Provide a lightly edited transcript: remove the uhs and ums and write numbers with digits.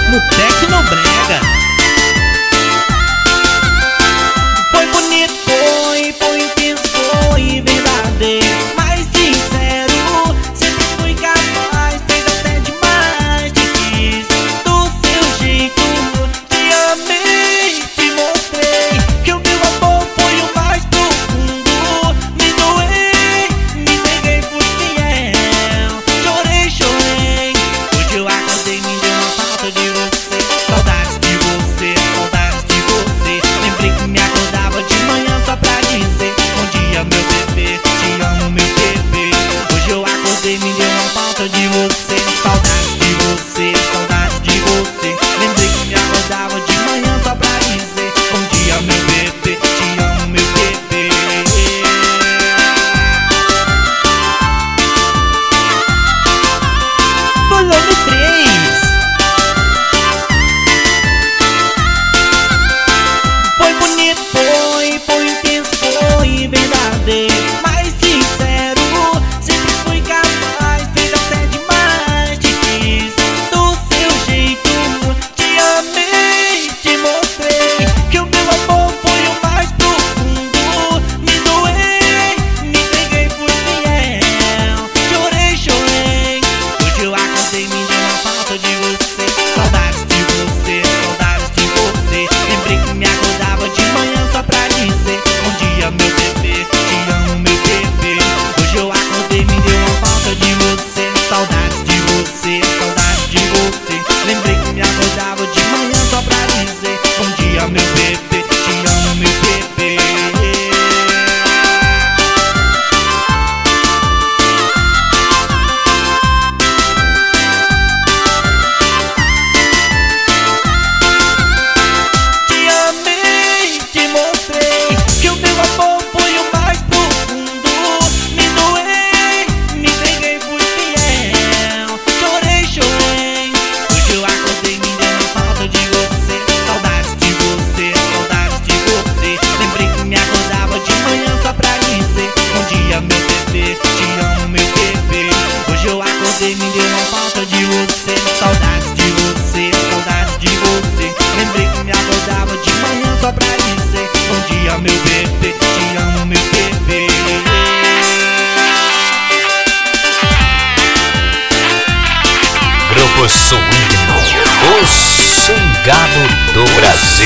no Tecnobrega. Foi bonito, foi intenso, foi verdadeiro, mais sincero. Sempre fui capaz, fez até demais. Te quis do seu jeito, te amei, te mostrei que o meu amor foi o mais profundo. Me doei, me entreguei, fui fiel. Chorei, chorei, hoje eu acordei, me deu uma falta de você. Saudades de você, saudades de você. Lembrei que me acordava de manhã só pra dizer bom dia, meu bebê, te amo, meu bebê. Hoje eu acordei, me deu uma falta de você. Saudades de você, saudades de você. Lembrei que me acordava de manhã só pra dizer bom dia, meu bebê, te amo, meu bebê. Volume 3. Foi bonito, foi intenso, foi verdadeiro, mais sincero. Sempre fui capaz, fez até demais. Te quis do seu jeito, te amei, te mostrei que o meu amor foi o mais profundo. Me doei, me entreguei, fui fiel. Chorei, chorei, hoje eu acordei, me deu uma falta de você. Saudades de você, saudades de você. Lembrei que me acordava de manhã só pra dizer bom dia, meu bebê, te amo, meu bebê. Hoje eu acordei, me deu uma falta de você. Saudades de você, saudades de você. Lembrei que me acordava de manhã só pra dizer bom dia, meu bebê, te amo, meu bebê. Te amei, te mostrei que o meu amor foi o mais profundo. Me doei, me entreguei, fui fiel. Chorei, chorei, hoje eu acordei, me deu uma falta de você. Saudades de você, saudades de você. Lembrei que me acordava de manhã só pra dizer bom dia, meu bebê, te amo, meu bebê. Hoje eu acordei, me deu uma falta de você. Saudades de você, saudades de você. Lembrei que me acordava de manhã só pra dizer bom dia, meu bebê, te amo, meu bebê. Grupo Swing, o swingado do Brasil.